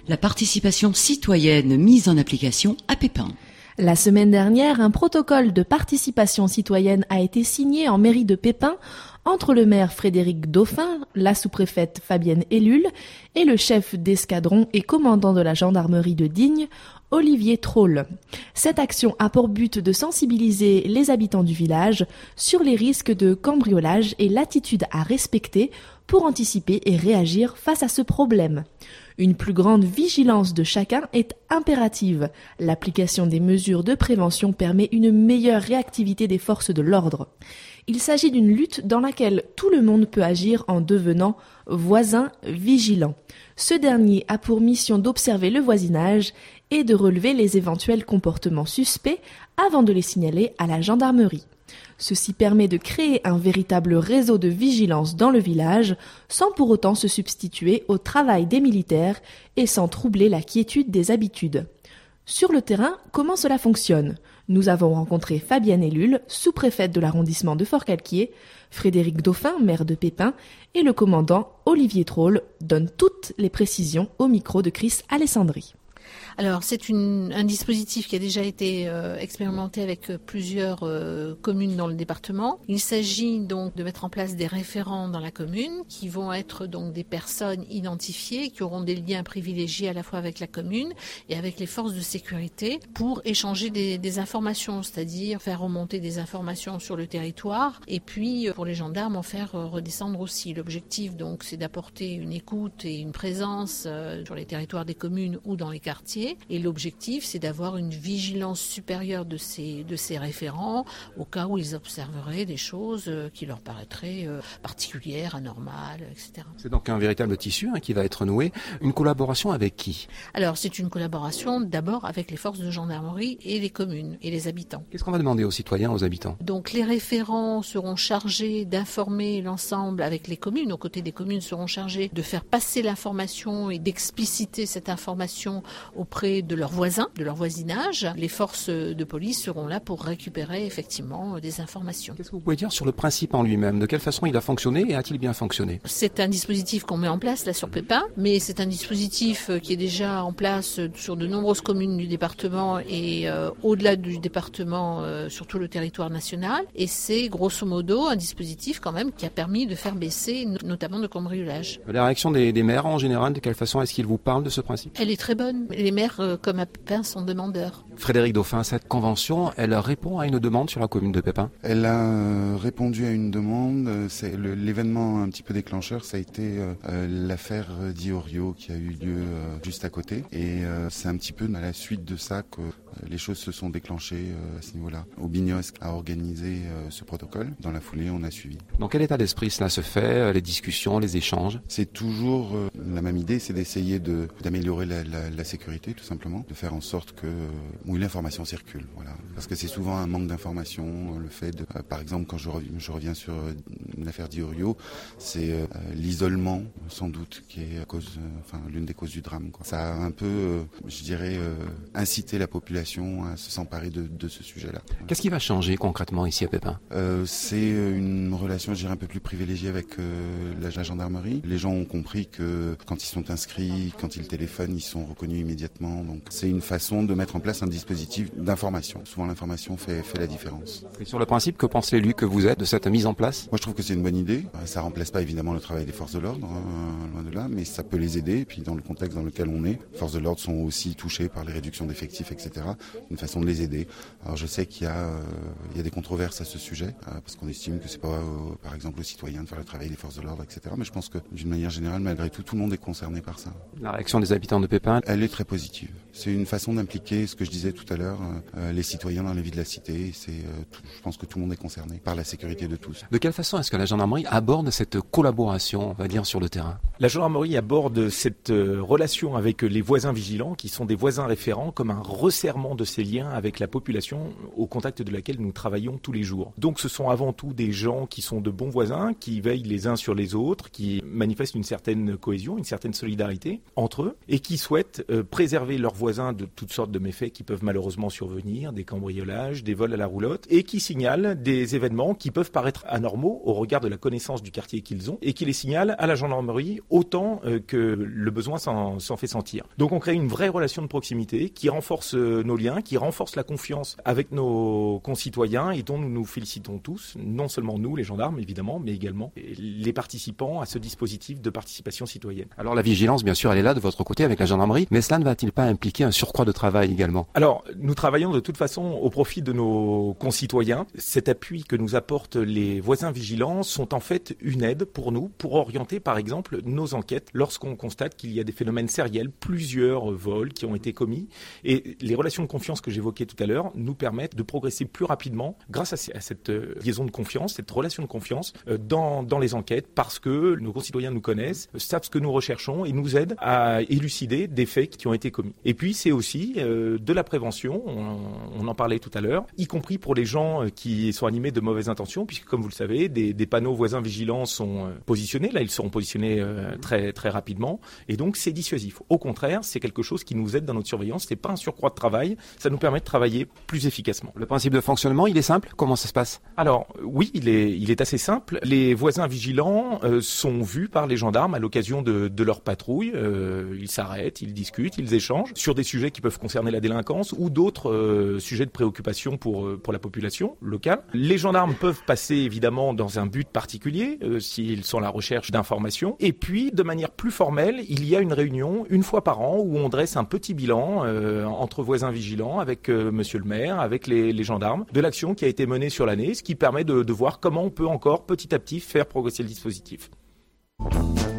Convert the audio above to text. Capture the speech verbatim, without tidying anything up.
la participation citoyenne mise en application à Pépin. La semaine dernière, un protocole de participation citoyenne a été signé en mairie de Pépin entre le maire Frédéric Dauphin, la sous-préfète Fabienne Ellul et le chef d'escadron et commandant de la gendarmerie de Digne, Olivier Troll. Cette action a pour but de sensibiliser les habitants du village sur les risques de cambriolage et l'attitude à respecter pour anticiper et réagir face à ce problème. Une plus grande vigilance de chacun est impérative. L'application des mesures de prévention permet une meilleure réactivité des forces de l'ordre. Il s'agit d'une lutte dans laquelle tout le monde peut agir en devenant voisin vigilant. Ce dernier a pour mission d'observer le voisinage et de relever les éventuels comportements suspects avant de les signaler à la gendarmerie. Ceci permet de créer un véritable réseau de vigilance dans le village, sans pour autant se substituer au travail des militaires et sans troubler la quiétude des habitudes. Sur le terrain, comment cela fonctionne ? Nous avons rencontré Fabienne Ellul, sous-préfète de l'arrondissement de Forcalquier, Frédéric Dauphin, maire de Pépin, et le commandant Olivier Troll donnent toutes les précisions au micro de Chris Alessandri. Alors, c'est une, un dispositif qui a déjà été euh, expérimenté avec euh, plusieurs euh, communes dans le département. Il s'agit donc de mettre en place des référents dans la commune qui vont être donc des personnes identifiées qui auront des liens privilégiés à la fois avec la commune et avec les forces de sécurité pour échanger des, des informations, c'est-à-dire faire remonter des informations sur le territoire et puis pour les gendarmes en faire redescendre aussi. L'objectif donc c'est d'apporter une écoute et une présence euh, sur les territoires des communes ou dans les quartiers. Et l'objectif, c'est d'avoir une vigilance supérieure de ces, de ces référents au cas où ils observeraient des choses qui leur paraîtraient particulières, anormales, et cetera. C'est donc un véritable tissu hein, qui va être noué. Une collaboration avec qui ? Alors, c'est une collaboration d'abord avec les forces de gendarmerie et les communes et les habitants. Qu'est-ce qu'on va demander aux citoyens, aux habitants ? Donc, les référents seront chargés d'informer l'ensemble avec les communes. Aux côtés des communes seront chargés de faire passer l'information et d'expliciter cette information auprès de leurs voisins, de leur voisinage. Les forces de police seront là pour récupérer effectivement des informations. Qu'est-ce que vous pouvez dire sur le principe en lui-même ? De quelle façon il a fonctionné et a-t-il bien fonctionné ? C'est un dispositif qu'on met en place là sur Pépin, mais c'est un dispositif qui est déjà en place sur de nombreuses communes du département et euh, au-delà du département euh, sur tout le territoire national. Et c'est grosso modo un dispositif quand même qui a permis de faire baisser notamment de cambriolage. La réaction des, des maires en général, de quelle façon est-ce qu'ils vous parlent de ce principe ? Elle est très bonne. Les maires comme à Pépin sont demandeurs. Frédéric Dauphin, cette convention, elle répond à une demande sur la commune de Pépin ? Elle a répondu à une demande. C'est le, l'événement un petit peu déclencheur, ça a été euh, l'affaire Diorio qui a eu lieu euh, juste à côté. Et euh, c'est un petit peu à la suite de ça que euh, les choses se sont déclenchées euh, à ce niveau-là. Aubignos a organisé euh, ce protocole. Dans la foulée, on a suivi. Dans quel état d'esprit cela se fait ? Les discussions, les échanges ? C'est toujours euh, la même idée, c'est d'essayer de, d'améliorer la, la, la sécurité, tout simplement, de faire en sorte que euh, où l'information circule, voilà. Parce que c'est souvent un manque d'information, euh, le fait de, euh, par exemple, quand je reviens, je reviens sur euh, l'affaire Diorio, c'est euh, l'isolement, sans doute, qui est à cause, euh, enfin, l'une des causes du drame, quoi. Ça a un peu, euh, je dirais, euh, incité la population à se s'emparer de, de ce sujet-là. Qu'est-ce qui va changer concrètement ici à Pépin ? euh, C'est une relation, je dirais, un peu plus privilégiée avec euh, la, la gendarmerie. Les gens ont compris que quand ils sont inscrits, quand ils téléphonent, ils sont reconnus immédiatement. Donc c'est une façon de mettre en place un dispositif d'information. Souvent l'information fait, fait la différence. Et sur le principe, que pense l'élu que vous êtes de cette mise en place ? Moi je trouve que c'est une bonne idée. Ça remplace pas évidemment le travail des forces de l'ordre, hein, loin de là, mais ça peut les aider. Et puis dans le contexte dans lequel on est, les forces de l'ordre sont aussi touchées par les réductions d'effectifs, et cetera. Une façon de les aider. Alors je sais qu'il y a, euh, il y a des controverses à ce sujet, euh, parce qu'on estime que c'est pas, euh, par exemple, aux citoyens de faire le travail des forces de l'ordre, et cetera. Mais je pense que d'une manière générale, malgré tout, tout le monde est concerné par ça. La réaction des habitants de Pépin, elle est très positive. C'est une façon d'impliquer, ce que je disais tout à l'heure, euh, les citoyens dans la vie de la cité. C'est, euh, tout, je pense que tout le monde est concerné par la sécurité de tous. De quelle façon est-ce que la gendarmerie aborde cette collaboration, on va dire, sur le terrain ? La gendarmerie aborde cette euh, relation avec les voisins vigilants, qui sont des voisins référents, comme un resserrement de ces liens avec la population au contact de laquelle nous travaillons tous les jours. Donc ce sont avant tout des gens qui sont de bons voisins, qui veillent les uns sur les autres, qui manifestent une certaine cohésion, une certaine solidarité entre eux, et qui souhaitent euh, préserver leurs voisins de toutes sortes de méfaits qui peuvent peuvent malheureusement survenir, des cambriolages, des vols à la roulotte, et qui signalent des événements qui peuvent paraître anormaux au regard de la connaissance du quartier qu'ils ont, et qui les signalent à la gendarmerie autant euh, que le besoin s'en, s'en fait sentir. Donc on crée une vraie relation de proximité qui renforce euh, nos liens, qui renforce la confiance avec nos concitoyens et dont nous nous félicitons tous, non seulement nous, les gendarmes évidemment, mais également les participants à ce dispositif de participation citoyenne. Alors la vigilance, bien sûr, elle est là de votre côté avec la gendarmerie, mais cela ne va-t-il pas impliquer un surcroît de travail également ? Alors, nous travaillons de toute façon au profit de nos concitoyens. Cet appui que nous apportent les voisins vigilants sont en fait une aide pour nous, pour orienter par exemple nos enquêtes lorsqu'on constate qu'il y a des phénomènes sériels, plusieurs vols qui ont été commis. Et les relations de confiance que j'évoquais tout à l'heure nous permettent de progresser plus rapidement grâce à cette liaison de confiance, cette relation de confiance dans, dans les enquêtes, parce que nos concitoyens nous connaissent, savent ce que nous recherchons et nous aident à élucider des faits qui ont été commis. Et puis c'est aussi euh, de la prévention, on, on en parlait tout à l'heure, y compris pour les gens qui sont animés de mauvaises intentions, puisque comme vous le savez, des, des panneaux voisins vigilants sont positionnés, là ils seront positionnés euh, très, très rapidement, et donc c'est dissuasif. Au contraire, c'est quelque chose qui nous aide dans notre surveillance, c'est pas un surcroît de travail, ça nous permet de travailler plus efficacement. Le principe de fonctionnement, il est simple ? Comment ça se passe ? Alors oui, il est, il est assez simple. Les voisins vigilants euh, sont vus par les gendarmes à l'occasion de, de leur patrouille, euh, ils s'arrêtent, ils discutent, ils échangent sur des sujets qui peuvent concerner la délinquance ou d'autres euh, sujets de préoccupation pour, pour la population locale. Les gendarmes peuvent passer évidemment dans un but particulier, euh, s'ils sont à la recherche d'informations. Et puis, de manière plus formelle, il y a une réunion une fois par an où on dresse un petit bilan euh, entre voisins vigilants avec euh, monsieur le maire, avec les, les gendarmes, de l'action qui a été menée sur l'année, ce qui permet de, de voir comment on peut encore petit à petit faire progresser le dispositif.